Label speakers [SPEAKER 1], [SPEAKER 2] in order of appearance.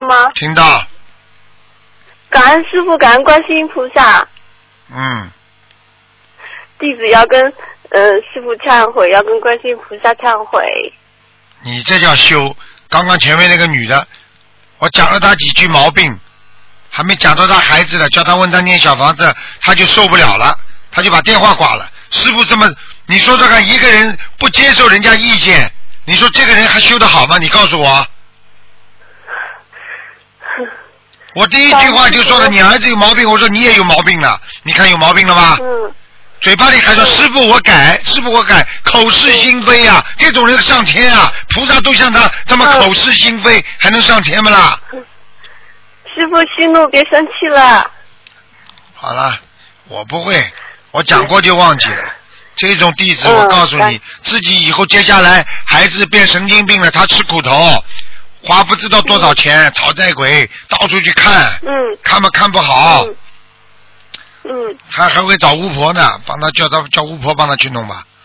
[SPEAKER 1] 吗？
[SPEAKER 2] 听到。
[SPEAKER 1] 感恩师父，感恩观世音菩萨。弟子要跟师父忏悔，要跟观世音菩萨忏悔。
[SPEAKER 2] 你这叫修。刚刚前面那个女的，我讲了她几句毛病，还没讲到她孩子的，叫她问她念小房子，她就受不了了，她就把电话挂了。师父这么，你说这个一个人不接受人家意见，你说这个人还修得好吗？你告诉我。我第一句话就说了，你儿子有毛病，我说你也有毛病了，你看有毛病了吧？嘴巴里还说师父我改，师父我改，口是心非啊，这种人上天啊，菩萨都像他这么口是心非，还能上天吗啦？
[SPEAKER 1] 师父息怒，别生气了。
[SPEAKER 2] 好了，我不会，我讲过就忘记了。这种弟子，我告诉你，自己以后接下来孩子变神经病了，他吃苦头，花不知道多少钱，讨债鬼到处去看，看吧看不好。他还会找巫婆呢，帮他叫巫婆帮他去弄吧。